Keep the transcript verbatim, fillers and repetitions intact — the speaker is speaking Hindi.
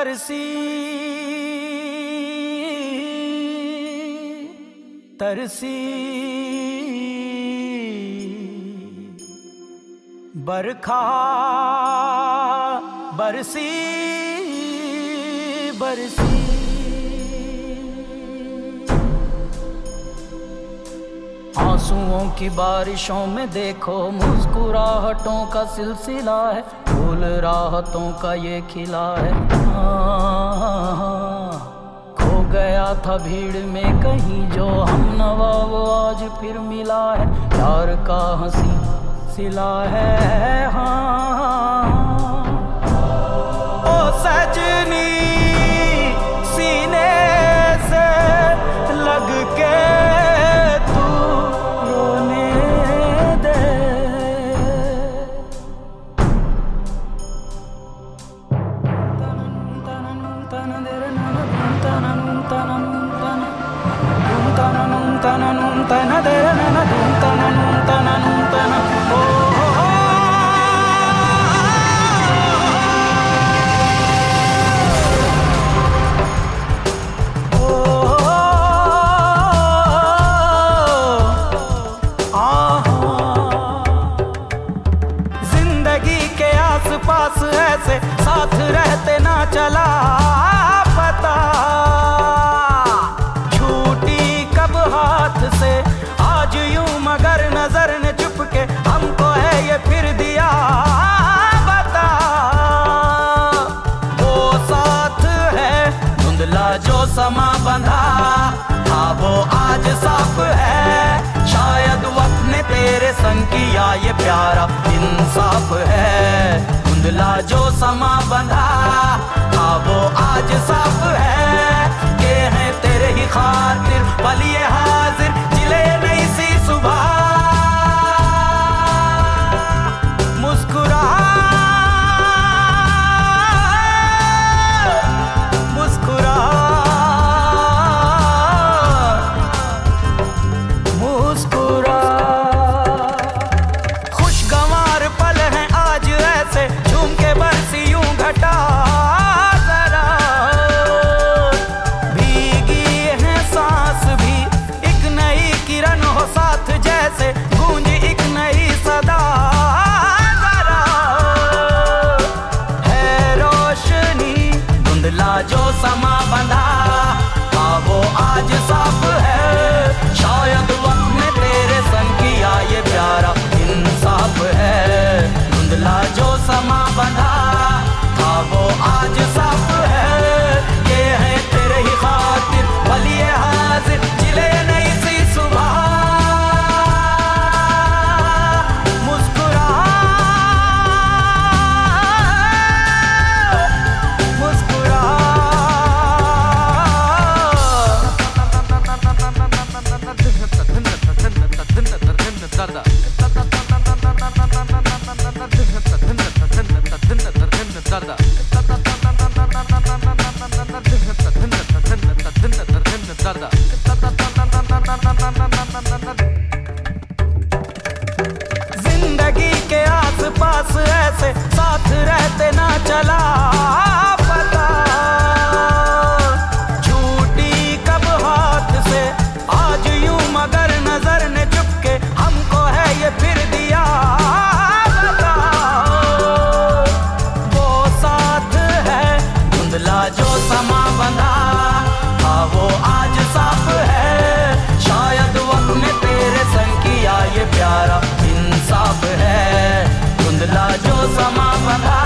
तरसी तरसी बरखा बरसी बरसी। आंसुओं की बारिशों में देखो मुस्कुराहटों का सिलसिला है, फूल राहतों का ये खिला है। खो गया था भीड़ में कहीं जो हम नवा वो आज फिर मिला है, प्यार का हंसी सिला है। हाँ ओ सजनी सीने से लग के पास ऐसे साथ रहते ना चला पता, छूटी कब हाथ से आज यूं मगर नजर ने चुप के हमको है ये फिर दिया बता। वो साथ है धुंधला जो समा बंधा था वो आज साफ है, शायद वक्त ने तेरे संग किया ये प्यारा इंसाफ है। धुंधला जो समा बंधा था वो आज साफ है, के हैं तेरे ही खातिर पल ये हाजिर जिले नई सी सुबह। मुस्कुरा मुस्कुरा मुस्कुरा खुशगवार पल हैं आज ऐसे झूम के बरसी यूं घटा जरा, भीगी है सांस भी एक नई किरण हो साथ जैसे गूंज एक नई सदा जरा। है रोशनी धुंधला जो समा बंधा था वो आज साफ है, शायद वक्त ने तेरे संग किया ये प्यारा इंसाफ है। धुंधला जो समा बंधा था वो आज साफ है, ये है तेरे ही खातिर पल ये हाजिर जिले नई सी सुबह। मुस्कुरा मुस्कुरा जिंदगी के आस पास ऐसे साथ रहते ना चला पता, छूटी कब हाथ से आज यूं मगर नजर ने चुप के हमको है ये फिर दिया बता। वो साथ है धुंधला जो समा बंधा था वो आज साफ है, शायद वक्त ने तेरे संग किया ये प्यारा इंसाफ है। धुंधला जो समा बंधा